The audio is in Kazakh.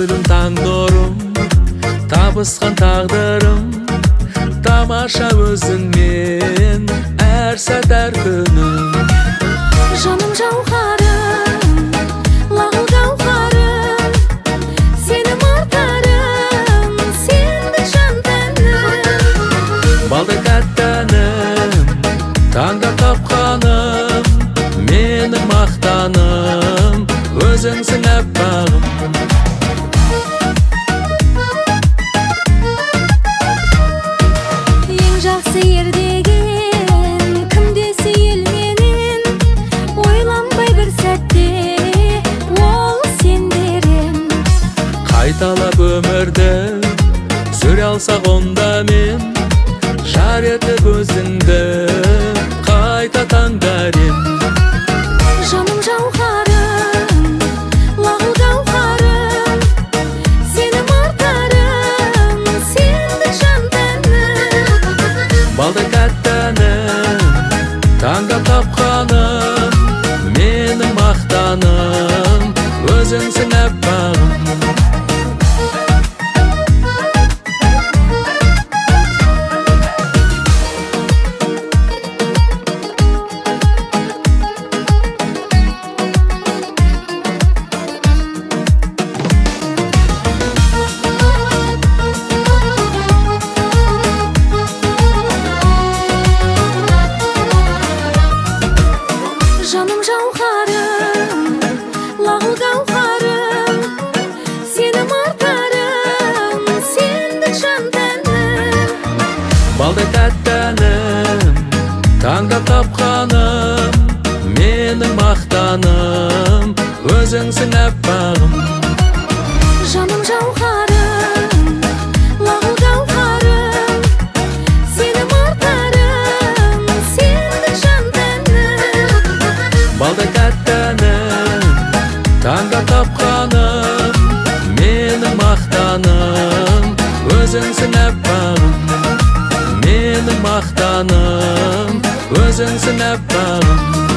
Көңілім таңдырым, табысқан тағдырым, тамаша өзіңмен әр сәт әр күнім. Жаным жауһарым, лағыл гауһарым, сенім артарым, сендік жан тәнім. Балдай тәттәнім, таңда тапқаным, менің мақтаным, өзіңсің әппағым. Ең жақсы ер деген кім десе ел менен, ойланбай бір сәтте ол сендерім. Қайталап өмірді сүре алсақ онда мен, жар етіп өзіңді қайта таңдар ем. Жаным жауһарым, лағыл гауһарым, сенім артарым, сендік жан тәнім. Балдай тәттәнім, таңда тапқаным, менің мақтаным, өзіңсің әппағым. Жаным жауһарым, лағыл гауһарым, сенім артарым, сендік жан тәнім. Балдай тәттәнім, таңда тапқаным, менің мақтаным, өзіңсің әппағым. Жаным жауһарым, лағыл гауһарым, сенім артарым, сендік жан тәнім. Балдай тәттәнім, таңда тапқаным, менің мақтаным, өзіңсің әппағым. Менің мақтаным, өзіңсің әппағым.